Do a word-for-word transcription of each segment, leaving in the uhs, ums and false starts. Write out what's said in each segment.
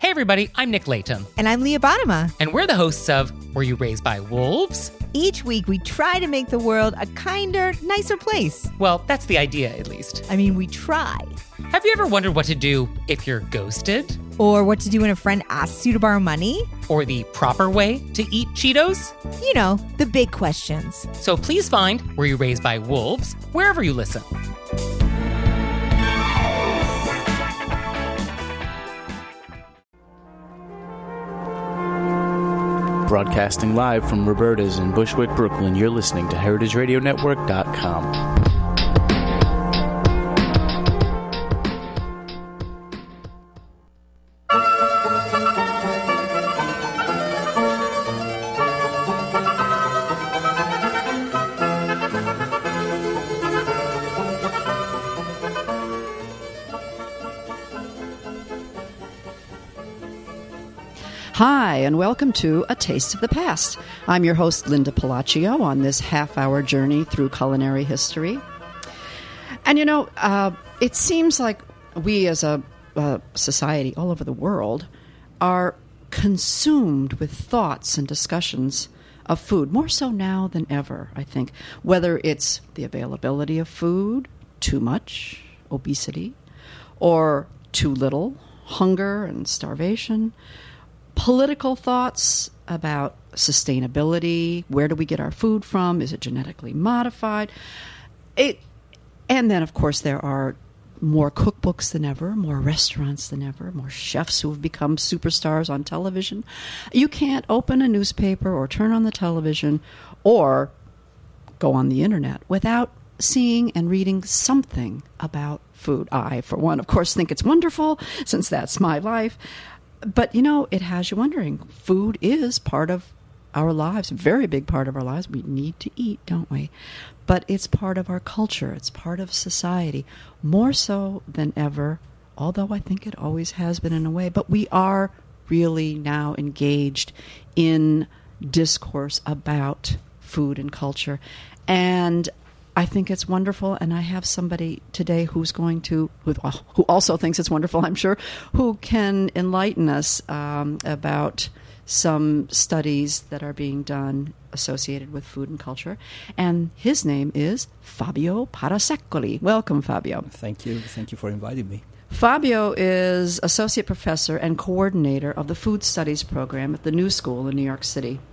Hey everybody, I'm Nick Layton. And I'm Leah Bottima. And we're the hosts of Were You Raised by Wolves? Each week we try to make the world a kinder, nicer place. Well, that's the idea, at least. I mean, we try. Have you ever wondered what to do if you're ghosted? Or what to do when a friend asks you to borrow money? Or the proper way to eat Cheetos? You know, the big questions. So please find Were You Raised by Wolves wherever you listen. Broadcasting live from Roberta's in Bushwick, Brooklyn, you're listening to Heritage Radio Network dot com. Hi, and welcome to A Taste of the Past. I'm your host, Linda Palacio, on this half-hour journey through culinary history. And, you know, uh, it seems like we as a uh, society all over the world are consumed with thoughts and discussions of food, more so now than ever, I think. Whether it's the availability of food, too much, obesity, or too little, hunger and starvation, political thoughts about sustainability, where do we get our food from, is it genetically modified? It, and then, of course, there are more cookbooks than ever, more restaurants than ever, more chefs who have become superstars on television. You can't open a newspaper or turn on the television or go on the internet without seeing and reading something about food. I, for one, of course, think it's wonderful, since that's my life. But, you know, it has you wondering. Food is part of our lives, a very big part of our lives. We need to eat, don't we? But it's part of our culture. It's part of society, more so than ever, although I think it always has been in a way. But we are really now engaged in discourse about food and culture. And I think it's wonderful, and I have somebody today who's going to, who, who also thinks it's wonderful, I'm sure, who can enlighten us um, about some studies that are being done associated with food and culture. And his name is Fabio Parasecoli. Welcome, Fabio. Thank you. Thank you for inviting me. Fabio is associate professor and coordinator of the Food Studies program at the New School in New York City.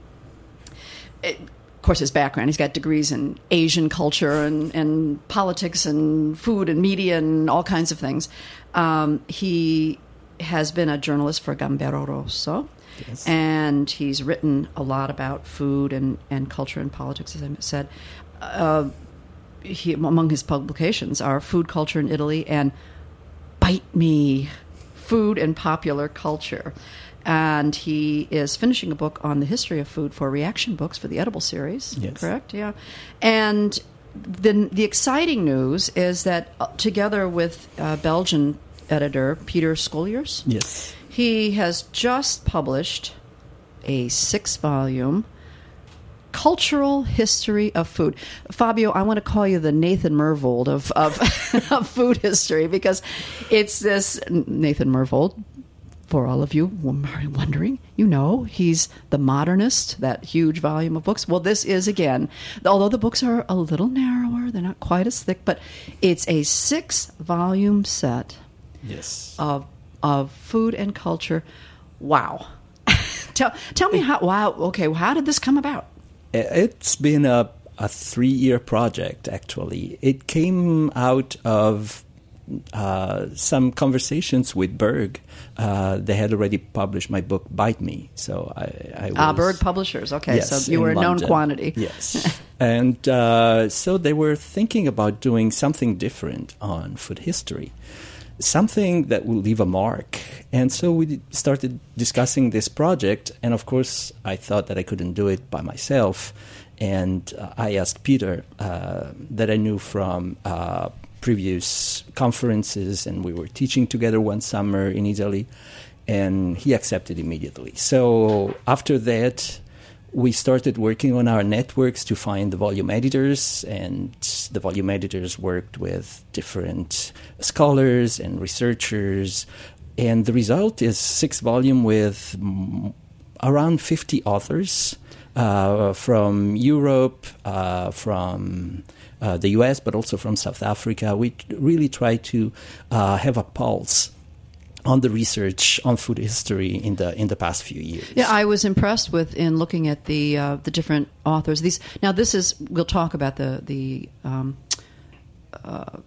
It, Of course, his background, he's got degrees in Asian culture and, and politics and food and media and all kinds of things. Um, he has been a journalist for Gambero Rosso, yes. And he's written a lot about food and, and culture and politics, as I said. Uh, he, among his publications are Food Culture in Italy and Bite Me, Food and Popular Culture. And he is finishing a book on the history of food for Reaction Books for the Edible series. Yes. Correct? Yeah. And the, the exciting news is that uh, together with uh, Belgian editor Peter Scholiers, yes, he has just published a six-volume cultural history of food. Fabio, I want to call you the Nathan Myhrvold of, of, of food history, because it's this Nathan Myhrvold. For all of you wondering, you know, he's the modernist, that huge volume of books. Well, this is, again, although the books are a little narrower, they're not quite as thick, but it's a six-volume set yes. of of food and culture. Wow. tell tell me how, wow, okay, how did this come about? It's been a, a three-year project, actually. It came out of Uh, some conversations with Berg. Uh, they had already published my book, Bite Me. So I, I was, Ah, Berg Publishers. Okay, yes, so you in were a known London. quantity. Yes. And uh, so they were thinking about doing something different on food history, something that will leave a mark. And so we started discussing this project. And of course, I thought that I couldn't do it by myself. And uh, I asked Peter, uh, that I knew from uh, previous conferences, and we were teaching together one summer in Italy, and he accepted immediately. So after that, we started working on our networks to find the volume editors, and the volume editors worked with different scholars and researchers And the result is six volume with mm, around fifty authors uh, from Europe, uh, from uh, the U S, but also from South Africa. We really try to uh, have a pulse on the research on food history in the in the past few years. Yeah, I was impressed with in looking at the uh, the different authors. These now, this is we'll talk about the the um, uh,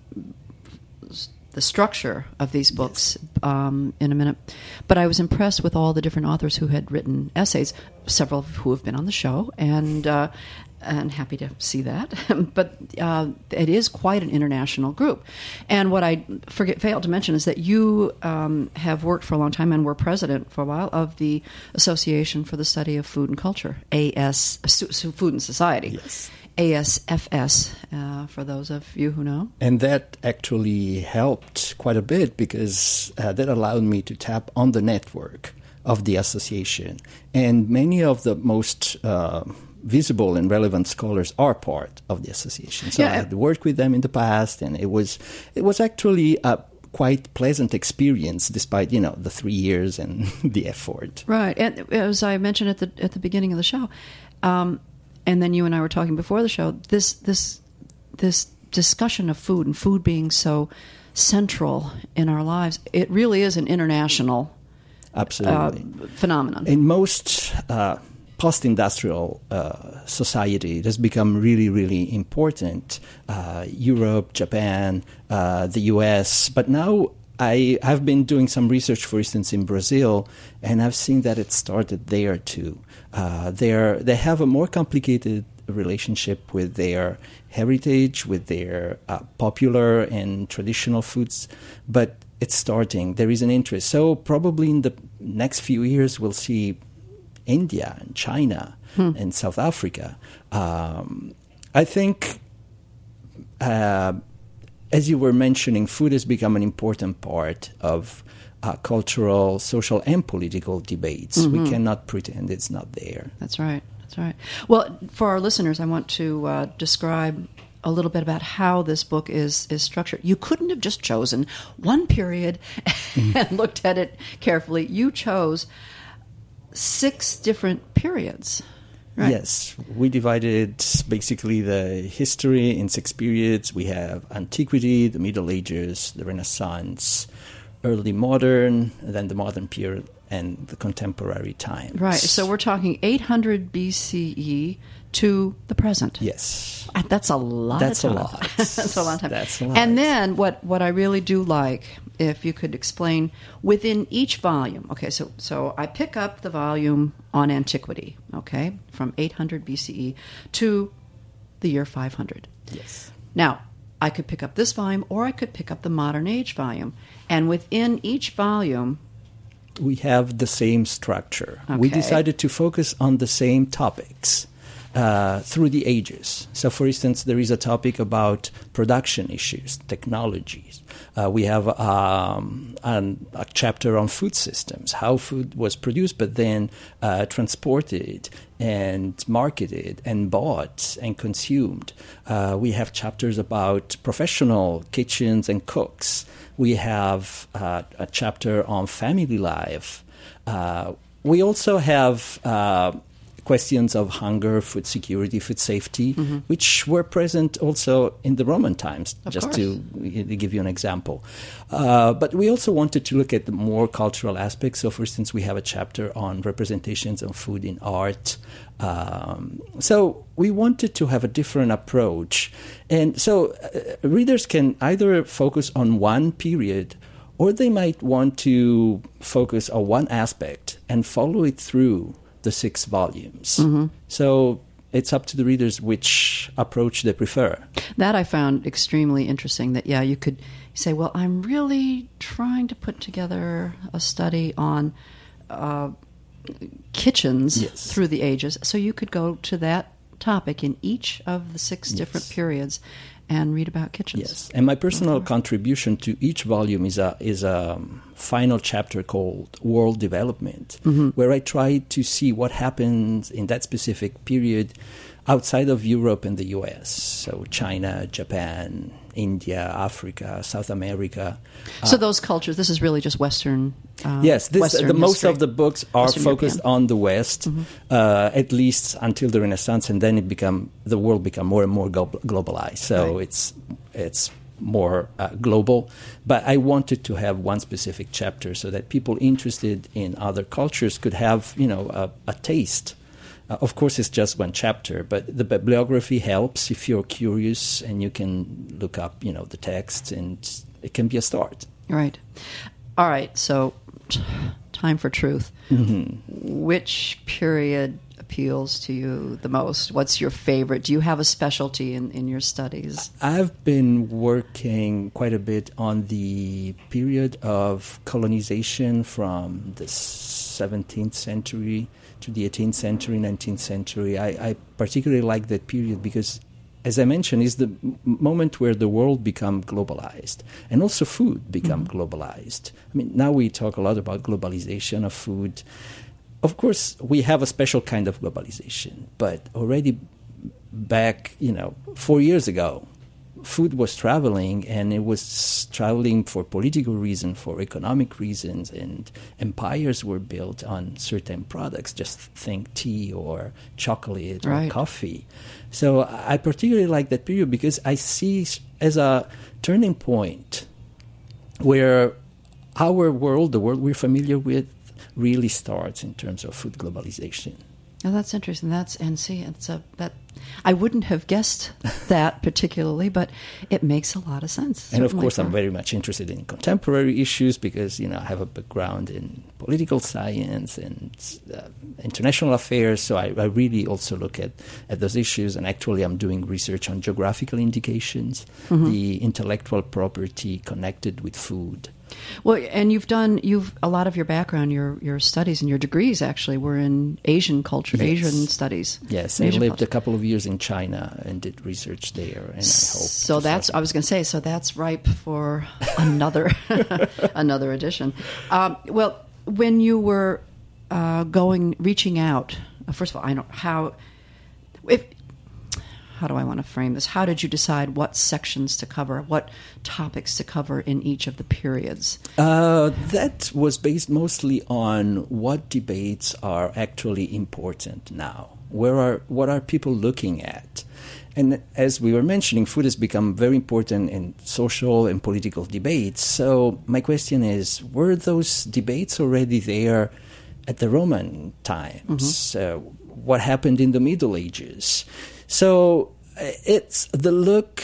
the structure of these books yes. um, in a minute. But I was impressed with all the different authors who had written essays, several of who have been on the show, and uh, and happy to see that. But uh, it is quite an international group. And what I forget failed to mention is that you um, have worked for a long time and were president for a while of the Association for the Study of Food and Culture, A S Food and Society. Yes. A S F S, uh, for those of you who know. And that actually helped quite a bit because uh, that allowed me to tap on the network of the association. And many of the most uh, visible and relevant scholars are part of the association. So yeah. I had worked with them in the past, and it was it was actually a quite pleasant experience, despite, you know, the three years and the effort. Right. And as I mentioned at the at the beginning of the show, um, and then you and I were talking before the show, this this this discussion of food and food being so central in our lives, it really is an international Absolutely. Uh, phenomenon. In most uh, post-industrial uh, society, it has become really, really important. Uh, Europe, Japan, uh, the U S, but now I have been doing some research, for instance, in Brazil, and I've seen that it started there too. Uh, they're, they have a more complicated relationship with their heritage, with their uh, popular and traditional foods, but it's starting. There is an interest. So probably in the next few years, we'll see India and China hmm. and South Africa. Um, I think... Uh, As you were mentioning, food has become an important part of uh, cultural, social, and political debates. Mm-hmm. We cannot pretend it's not there. That's right. That's right. Well, for our listeners, I want to uh, describe a little bit about how this book is, is structured. You couldn't have just chosen one period mm-hmm. and looked at it carefully. You chose six different periods. Right. Yes, we divided basically the history in six periods. We have Antiquity, the Middle Ages, the Renaissance, early modern, then the modern period, and the contemporary times. Right, so we're talking eight hundred B C E to the present. Yes. That's a lot That's of a time. lot. That's a lot of time. That's a lot. And then what, what I really do like, if you could explain, within each volume, okay, so, so I pick up the volume on Antiquity, okay, from eight hundred B C E to the year five hundred. Yes. Now, I could pick up this volume, or I could pick up the Modern Age volume. And within each volume, we have the same structure. Okay. We decided to focus on the same topics uh, through the ages. So, for instance, there is a topic about production issues, technologies. Uh, we have um, an, a chapter on food systems, how food was produced, but then uh, transported and marketed and bought and consumed. Uh, we have chapters about professional kitchens and cooks. We have uh, a chapter on family life. Uh, we also have uh, questions of hunger, food security, food safety, mm-hmm. which were present also in the Roman times, of just course. to give you an example. Uh, but we also wanted to look at the more cultural aspects. So, for instance, we have a chapter on representations of food in art. Um, so we wanted to have a different approach. And so uh, readers can either focus on one period, or they might want to focus on one aspect and follow it through the six volumes. Mm-hmm. So it's up to the readers which approach they prefer. That I found extremely interesting, that, yeah, you could say, well, I'm really trying to put together a study on uh, kitchens yes. through the ages. So you could go to that topic in each of the six yes. different periods and read about kitchens. Yes, and my personal mm-hmm. contribution to each volume is a is a final chapter called World Development, mm-hmm. where I try to see what happens in that specific period outside of Europe and the U S. So China, Japan, India, Africa, South America. So those cultures, this is really just Western. Uh, yes, this, Western the most history. of the books are Western focused European. on the West, Mhm. uh, at least until the Renaissance, and then it become the world become more and more glo- globalized. So Right. it's it's more uh, global. But I wanted to have one specific chapter so that people interested in other cultures could have, you know, a, a taste. Uh, of course, it's just one chapter, but the bibliography helps if you're curious, and you can look up, you know, the text, and it can be a start. Right. All right. So, t- time for truth. Mm-hmm. Which period appeals to you the most? What's your favorite? Do you have a specialty in, in your studies? I've been working quite a bit on the period of colonization from the seventeenth century to the eighteenth century, nineteenth century. I, I particularly like that period because, as I mentioned, is the m- moment where the world become globalized, and also food become mm-hmm. globalized. I mean, now we talk a lot about globalization of food. Of course, we have a special kind of globalization, but already back, you know, four years ago, food was traveling, and it was traveling for political reasons, for economic reasons, and empires were built on certain products. Just think tea or chocolate Right. or coffee. So I particularly like that period because I see as a turning point where our world, the world we're familiar with, really starts in terms of food globalization. Oh, that's interesting. That's and see, it's a that I wouldn't have guessed that particularly, but it makes a lot of sense. And of certainly course, for- I'm very much interested in contemporary issues because, you know, I have a background in political science and uh, international affairs. So I, I really also look at, at those issues. And actually, I'm doing research on geographical indications, Mhm. the intellectual property connected with food. Well, and you've done you've a lot of your background, your your studies and your degrees actually were in Asian culture, Yes. Asian studies. Yes, I Asian lived culture. a couple of years in China and did research there. And I hope So to that's further- I was going to say. So that's ripe for another another edition. Um, well, when you were uh, going reaching out, uh, first of all, I don't how if. How do I want to frame this? How did you decide what sections to cover, what topics to cover in each of the periods? Uh, that was based mostly on what debates are actually important now. Where are what are people looking at? And as we were mentioning, food has become very important in social and political debates. So my question is, were those debates already there at the Roman times? Mm-hmm. Uh, what happened in the Middle Ages? So it's the look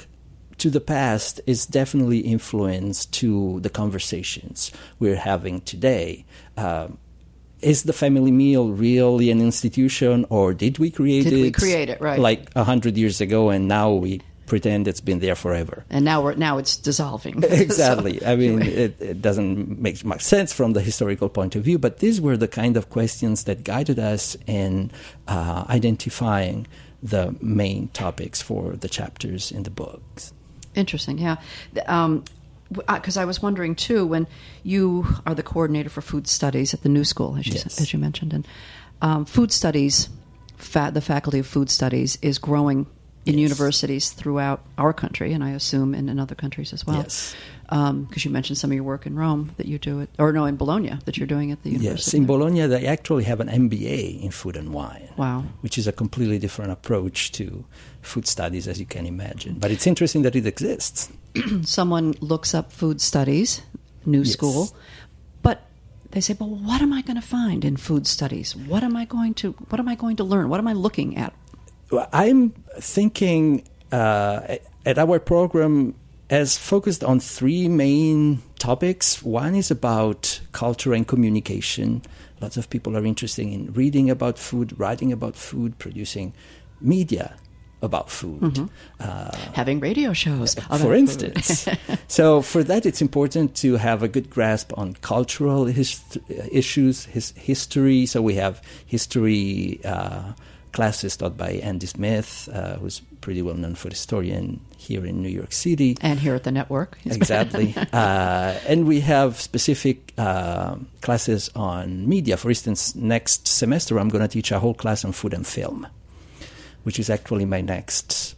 to the past is definitely influenced to the conversations we're having today. Um, is the family meal really an institution, or did we create Did it? we create it, right. Like a hundred years ago, and now we pretend it's been there forever? And now we're now it's dissolving. Exactly. So, I mean, anyway. it, it doesn't make much sense from the historical point of view, but these were the kind of questions that guided us in uh, identifying the main topics for the chapters in the books. Interesting, yeah. Um, because I was wondering too, when you are the coordinator for food studies at the New School, as you Yes. as you mentioned, and um, food studies, fa- the faculty of food studies is growing in Yes. universities throughout our country, and I assume in, in other countries as well. Yes. Because you mentioned some of your work in Rome that you do it, or no, in Bologna that you're doing at the university. Yes, in Bologna they actually have an M B A in food and wine. Wow. Which is a completely different approach to food studies, as you can imagine. But it's interesting that it exists. Someone looks up food studies, New Yes. School, but they say, "But what am I going to find in food studies? What am I going to What am I going to learn? What am I looking at?" Well, I'm thinking uh, at our program as focused on three main topics. One is about culture and communication. Lots of people are interested in reading about food, writing about food, producing media about food. Mm-hmm. Uh, Having radio shows, about for food. instance. So for that, it's important to have a good grasp on cultural hist- issues, his history. So we have history uh, classes taught by Andy Smith, uh, who's pretty well known food historian here in New York City. And here at the network. Exactly. uh, and we have specific uh, classes on media. For instance, next semester, I'm going to teach a whole class on food and film, which is actually my next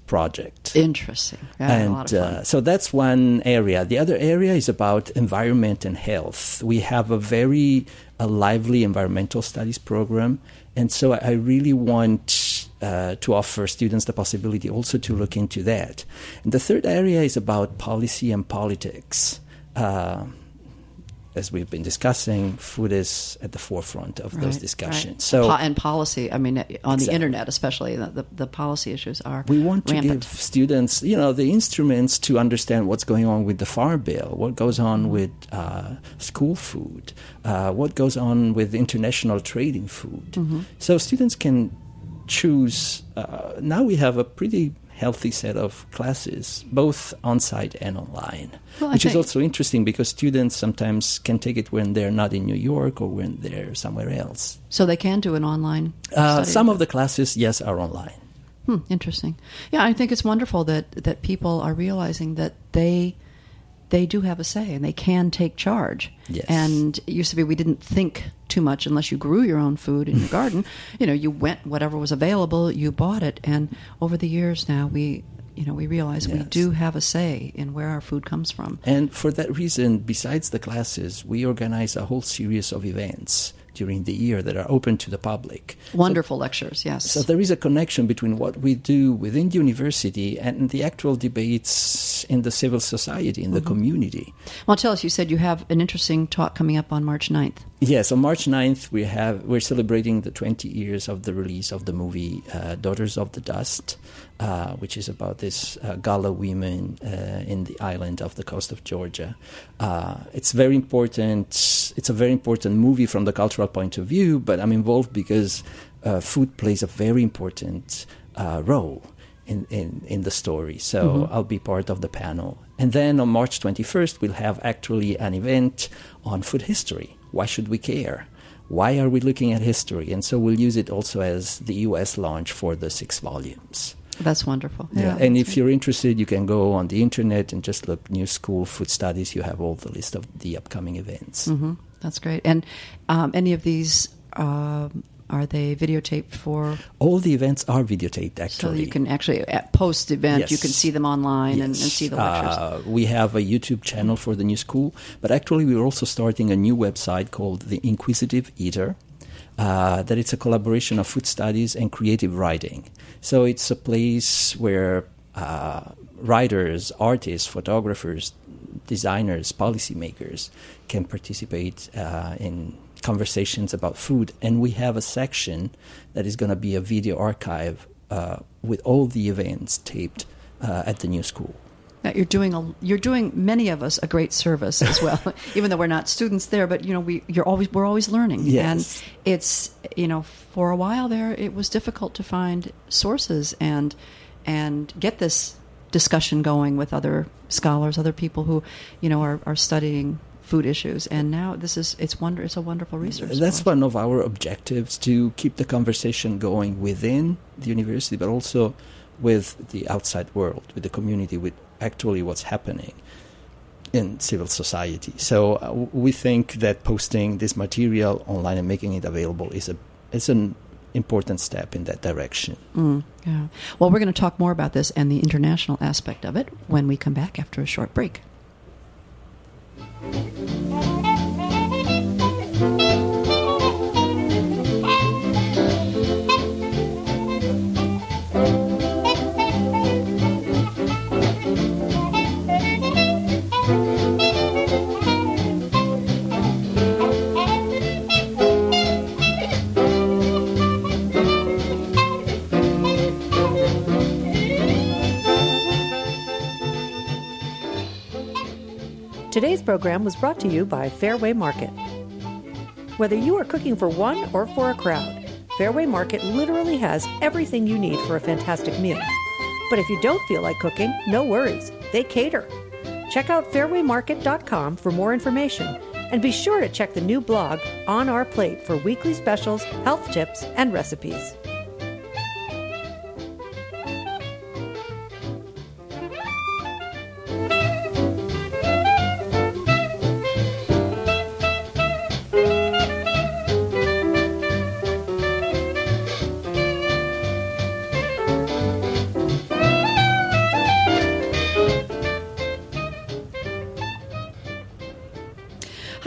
project. Interesting. Yeah, a lot And of fun. uh, so that's one area. The other area is about environment and health. We have a very a lively environmental studies program, and so I really want uh, to offer students the possibility also to look into that. And the third area is about policy and politics. Uh, as we've been discussing, food is at the forefront of those Right, discussions. right. So, Po- and policy, I mean, on the Exactly. internet especially, the, the, the policy issues are we want to rampant. give students, you know, the instruments to understand what's going on with the Farm Bill, what goes on with uh, school food, uh, what goes on with international trade in food. Mm-hmm. So students can choose. Uh, now we have a pretty healthy set of classes, both on-site and online, Well, I which is think- also interesting because students sometimes can take it when they're not in New York or when they're somewhere else. So they can do an online Uh, study. some of the classes, yes, are online. Hmm, interesting. Yeah, I think it's wonderful that, that people are realizing that they they do have a say and they can take charge. Yes. And it used to be we didn't think too much unless you grew your own food in your garden. You know, you went, whatever was available, you bought it. And over the years now, we, you know, we realize we Yes. do have a say in where our food comes from. And for that reason, besides the classes, we organize a whole series of events during the year that are open to the public. Wonderful lectures, yes. So there is a connection between what we do within the university and the actual debates in the civil society, in the Mm-hmm. community. Well, tell us, you said you have an interesting talk coming up on March ninth. Yes, on March ninth, we have, we're celebrating the twenty years of the release of the movie uh, Daughters of the Dust, uh, which is about this uh, Gala women uh, in the island of the coast of Georgia. Uh, it's very important. It's a very important movie from the cultural point of view, but I'm involved because uh, food plays a very important uh, role in, in, in the story. So Mm-hmm. I'll be part of the panel. And then on March twenty-first, we'll have actually an event on food history. Why should we care? Why are we looking at history? And so we'll use it also as the U S launch for the six volumes. That's wonderful. Yeah. And if you're interested, you can go on the internet and just look New School Food Studies. You have all the list of the upcoming events. Mm-hmm. That's great. And um, any of these, um, are they videotaped for? All the events are videotaped, So actually. you can actually, at post-event, you Yes. can see them online and, and Yes. see the lectures. Uh, we have a YouTube channel for the New School, but actually we're also starting a new website called The Inquisitive Eater. Uh, that it's a collaboration of food studies and creative writing. So it's a place where uh, writers, artists, photographers, designers, policymakers can participate uh, in conversations about food. And we have a section that is going to be a video archive uh, with all the events taped uh, at the New School. Now, you're doing a, you're doing many of us a great service as well, even though we're not students there. But you know, we you're always we're always learning, Yes. and it's you know for a while there it was difficult to find sources and and get this discussion going with other scholars, other people who you know are, are studying food issues. And now this is it's wonder it's a wonderful resource. for That's us. one of our objectives, to keep the conversation going within the university, but also with the outside world, with the community, with actually what's happening in civil society. So uh, we think that posting this material online and making it available is a is an important step in that direction. Mm, yeah. Well, we're going to talk more about this and the international aspect of it when we come back after a short break. Today's program was brought to you by Fairway Market. Whether you are cooking for one or for a crowd, Fairway Market literally has everything you need for a fantastic meal. But if you don't feel like cooking, no worries. They cater. Check out fairway market dot com for more information, and be sure to check the new blog On Our Plate for weekly specials, health tips, and recipes.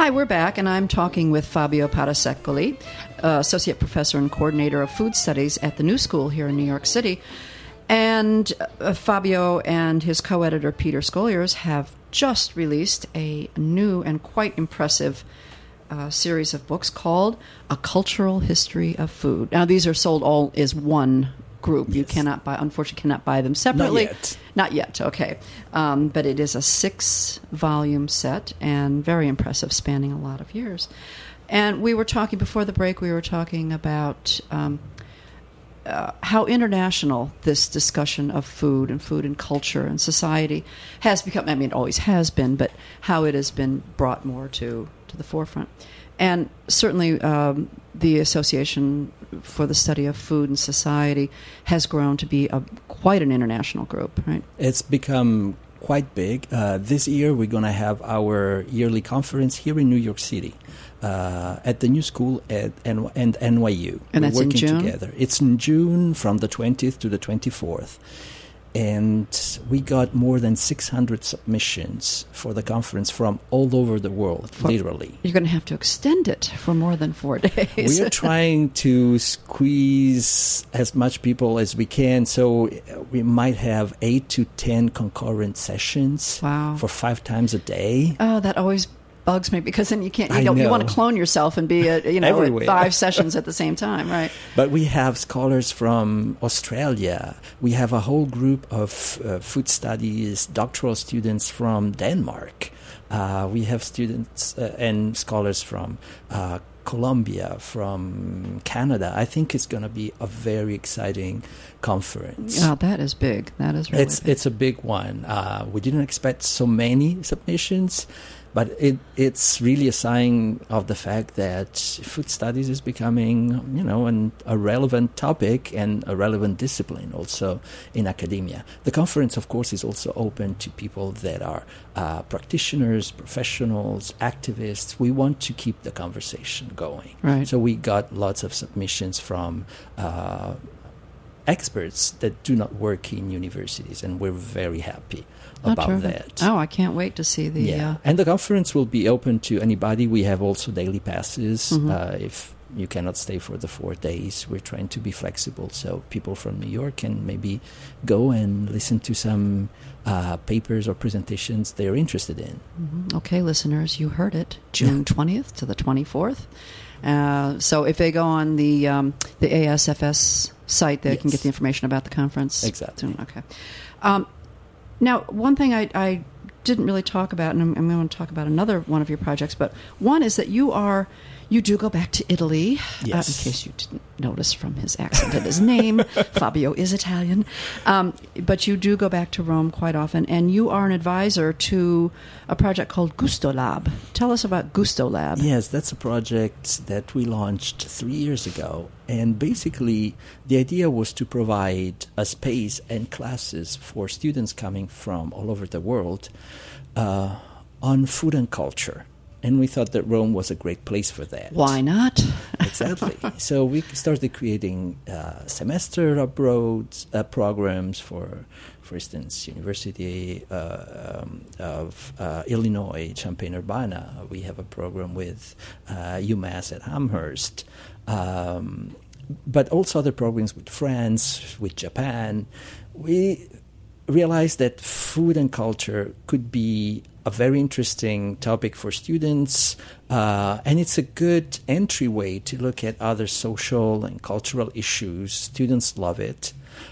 Hi, we're back, and I'm talking with Fabio Parasecoli, uh, Associate Professor and Coordinator of Food Studies at the New School here in New York City. And uh, Fabio and his co-editor, Peter Scholars, have just released a new and quite impressive uh, series of books called A Cultural History of Food. Now, these are sold all as one group. Yes. You cannot buy, unfortunately, cannot buy them separately. Not yet. Not yet, okay. Um, but it is a six-volume set and very impressive, spanning a lot of years. And we were talking, before the break, we were talking about um, uh, how international this discussion of food and food and culture and society has become. I mean, it always has been, but how it has been brought more to, to the forefront. And certainly um, the Association for the Study of Food and Society has grown to be a, quite an international group, right? It's become quite big. Uh, this year we're going to have our yearly conference here in New York City uh, at the New School at N- and N Y U. And we're that's working in June? together. It's in June from the twentieth to the twenty-fourth. And we got more than six hundred submissions for the conference from all over the world, for, literally. You're going to have to extend it for more than four days. We are trying to squeeze as much people as we can, so we might have eight to ten concurrent sessions. Wow. For five times a day. Oh, that always bugs me, because then you can't. You, I don't, you know. want to clone yourself and be at, you know, Everywhere. at five sessions at the same time, right? But we have scholars from Australia. We have a whole group of uh, food studies doctoral students from Denmark. Uh, we have students uh, and scholars from uh, Colombia, from Canada. I think it's going to be a very exciting conference. Oh, that is big. That is really it's big. it's a big one. Uh, we didn't expect so many submissions, but it it's really a sign of the fact that food studies is becoming, you know, an, a relevant topic and a relevant discipline also in academia. The conference, of course, is also open to people that are uh, practitioners, professionals, activists. We want to keep the conversation going. Right. So we got lots of submissions from uh, experts that do not work in universities, and we're very happy Oh, about terrific. that. Oh, I can't wait to see the... Yeah, Uh, and the conference will be open to anybody. We have also daily passes. Mhm. Uh, if you cannot stay for the four days, we're trying to be flexible, so people from New York can maybe go and listen to some uh, papers or presentations they're interested in. mhm. Okay, listeners, you heard it. June twentieth to the twenty-fourth. Uh, so if they go on the um, the A S F S site, they can Yes. get the information about the conference. Exactly. Okay. Um, now, one thing I, I didn't really talk about, and I'm, I'm going to talk about another one of your projects, but one is that you are, you do go back to Italy, Yes. uh, in case you didn't notice from his accent and his name. Fabio is Italian. Um, but you do go back to Rome quite often, and you are an advisor to a project called Gusto Lab. Tell us about Gusto Lab. Yes, that's a project that we launched three years ago. And basically, the idea was to provide a space and classes for students coming from all over the world uh, on food and culture. And we thought that Rome was a great place for that. Why not? Exactly. So we started creating uh, semester abroad uh, programs for, for instance, University uh, um, of uh, Illinois, Champaign-Urbana. We have a program with uh, UMass at Amherst. Um, but also other programs with France, with Japan. We realized that food and culture could be a very interesting topic for students, uh, and it's a good entryway to look at other social and cultural issues. Students love it.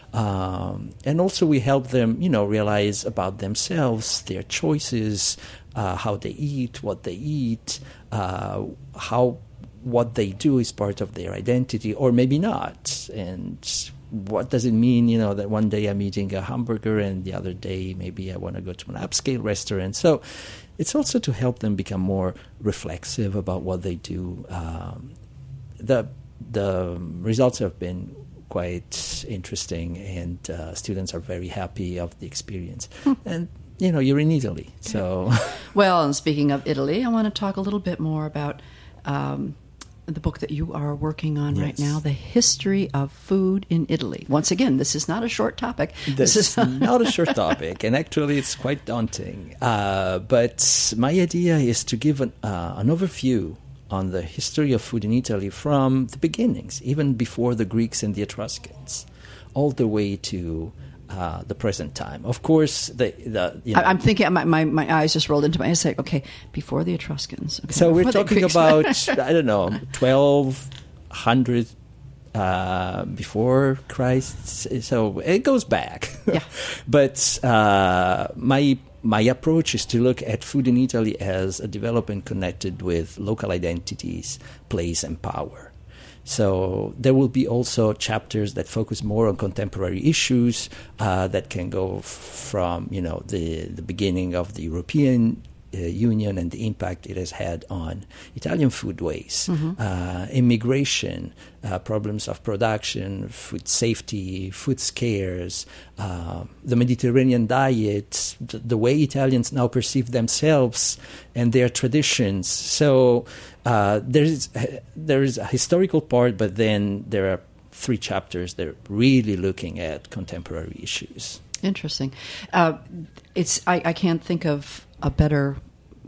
Um, and also we help them, you know, realize about themselves, their choices, uh, how they eat, what they eat, uh, how what they do is part of their identity, or maybe not. And what does it mean, you know, that one day I'm eating a hamburger and the other day maybe I want to go to an upscale restaurant. So it's also to help them become more reflexive about what they do. Um, the the results have been quite interesting, and uh, students are very happy of the experience. Hmm. And, you know, you're in Italy, so... Well, and speaking of Italy, I want to talk a little bit more about... Um, the book that you are working on Yes. right now, The History of Food in Italy. Once again, this is not a short topic. This is not a short topic, and actually it's quite daunting. Uh, but my idea is to give an, uh, an overview on the history of food in Italy from the beginnings, even before the Greeks and the Etruscans, all the way to uh, the present time. Of course, the, the you know, I, I'm thinking, my, my, my eyes just rolled into my head. Say, okay, before the Etruscans. Okay, so we're before the talking Greeks. about, I don't know, twelve hundred uh, before Christ. So it goes back. Yeah. But uh, my my approach is to look at food in Italy as a development connected with local identities, place, and power. So there will be also chapters that focus more on contemporary issues uh, that can go f- from, you know, the, the beginning of the European uh, Union and the impact it has had on Italian foodways, mm-hmm. uh, immigration, uh, problems of production, food safety, food scares, uh, the Mediterranean diet, the, the way Italians now perceive themselves and their traditions. So uh, there is there is a historical part, but then there are three chapters that are really looking at contemporary issues. Interesting. Uh, it's I, I can't think of a better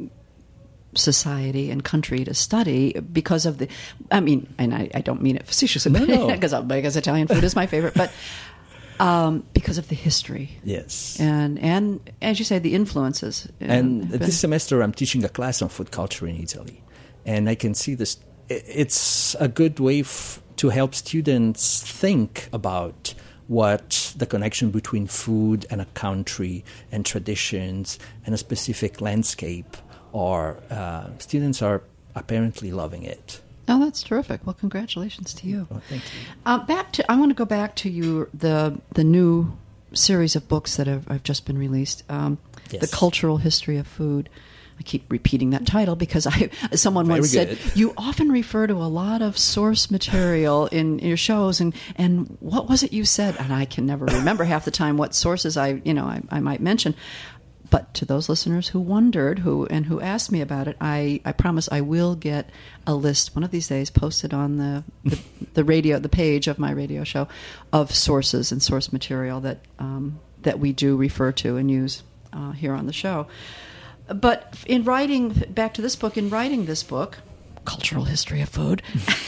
society and country to study because of the, I mean, and I, I don't mean it facetiously, No, because no. because Italian food is my favorite, but um, because of the history. Yes. And, and as you say, the influences. uh, And have been- this semester I'm teaching a class on food culture in Italy. And I can see this, i- it's a good way f- to help students think about what the connection between food and a country and traditions and a specific landscape are. Uh, students are apparently loving it. Oh, that's terrific. Well, congratulations to you. Well, thank you. Uh, back to, I want to go back to you, the the new series of books that have, have just been released, um, Yes. The Cultural History of Food. I keep repeating that title because I, someone Very once said, good. you often refer to a lot of source material in your shows, and, and what was it you said? And I can never remember half the time what sources I, you know, I, I might mention. But to those listeners who wondered who and who asked me about it, I, I promise I will get a list one of these days posted on the, the, the radio, the page of my radio show, of sources and source material that um, that we do refer to and use uh, here on the show. But in writing, back to this book, in writing this book, Cultural History of Food,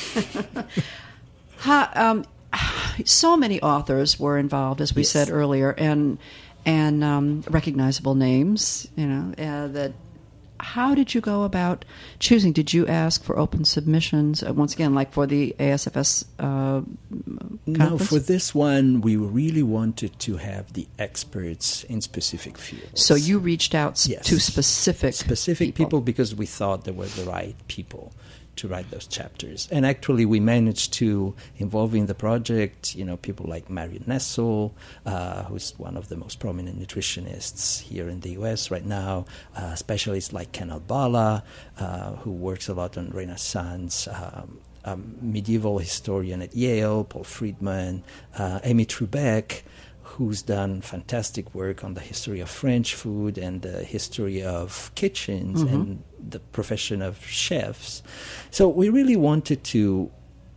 ha, um, so many authors were involved, as we Yes. said earlier, and and um, recognizable names, you know, uh, that. How did you go about choosing? Did you ask for open submissions, uh, once again, like for the A S F S uh, No, conference? for this one, we really wanted to have the experts in specific fields. So you reached out s- Yes. to specific specific people. because we thought they were the right people to write those chapters. And actually, we managed to involve in the project, you know, people like Marion Nessel, uh, who's one of the most prominent nutritionists here in the U S right now, uh, specialists like Ken Albala, uh, who works a lot on Renaissance, um, a medieval historian at Yale, Paul Friedman, uh, Amy Trubeck, who's done fantastic work on the history of French food and the history of kitchens Mm-hmm. and the profession of chefs. So we really wanted to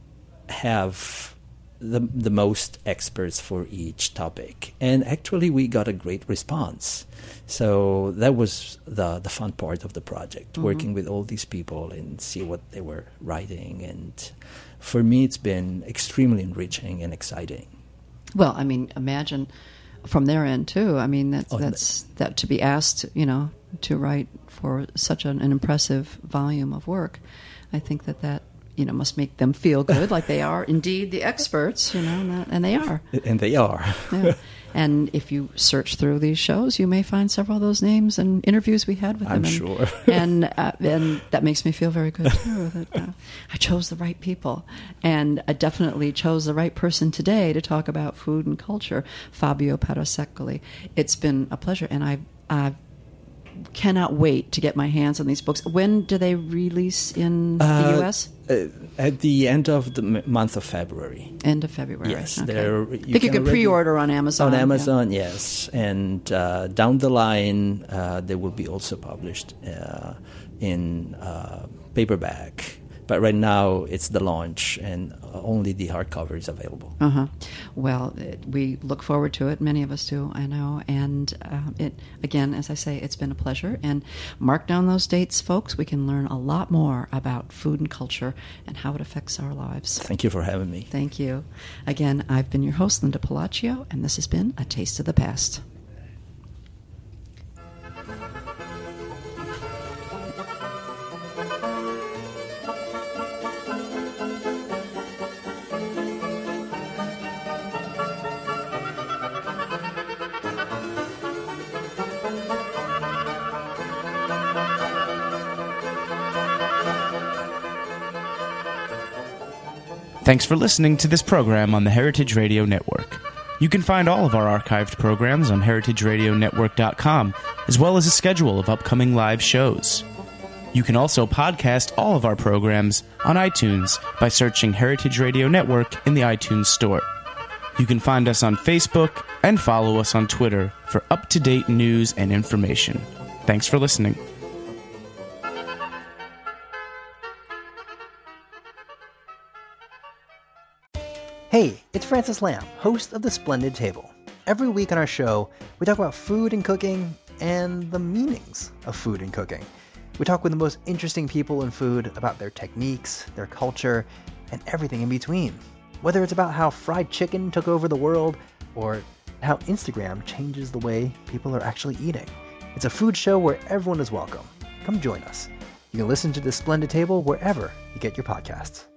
have the the most experts for each topic. And actually we got a great response. So that was the, the fun part of the project, Mm-hmm. working with all these people and see what they were writing. And for me, it's been extremely enriching and exciting. Well, I mean, imagine from their end too. I mean, that's Oh, that's that to be asked, you know, to write for such an, an impressive volume of work. I think that that you know must make them feel good, like they are indeed the experts, you know, and, that, and they are. And they are. Yeah. And if you search through these shows, you may find several of those names and interviews we had with I'm them. And, sure. and uh, and that makes me feel very good too. That uh, I chose the right people, and I definitely chose the right person today to talk about food and culture, Fabio Parasecoli. It's been a pleasure, and I I cannot wait to get my hands on these books. When do they release in the Uh, U S? Uh, at the end of the m- month of February. End of February. Yes, Okay. they're- I think you can can already- pre-order on Amazon. On yeah. Amazon, yes. And uh, down the line, uh, they will be also published uh, in uh, paperback. But right now, it's the launch, and only the hardcover is available. Uh-huh. Well, it, we look forward to it. Many of us do, I know. And uh, it again, as I say, it's been a pleasure. And mark down those dates, folks. We can learn a lot more about food and culture and how it affects our lives. Thank you for having me. Thank you. Again, I've been your host, Linda Palacio, and this has been A Taste of the Past. Thanks for listening to this program on the Heritage Radio Network. You can find all of our archived programs on heritage radio network dot com, as well as a schedule of upcoming live shows. You can also podcast all of our programs on iTunes by searching Heritage Radio Network in the iTunes Store. You can find us on Facebook and follow us on Twitter for up-to-date news and information. Thanks for listening. Hey, it's Francis Lamb, host of The Splendid Table. Every week on our show, we talk about food and cooking and the meanings of food and cooking. We talk with the most interesting people in food about their techniques, their culture, and everything in between. Whether it's about how fried chicken took over the world or how Instagram changes the way people are actually eating. It's a food show where everyone is welcome. Come join us. You can listen to The Splendid Table wherever you get your podcasts.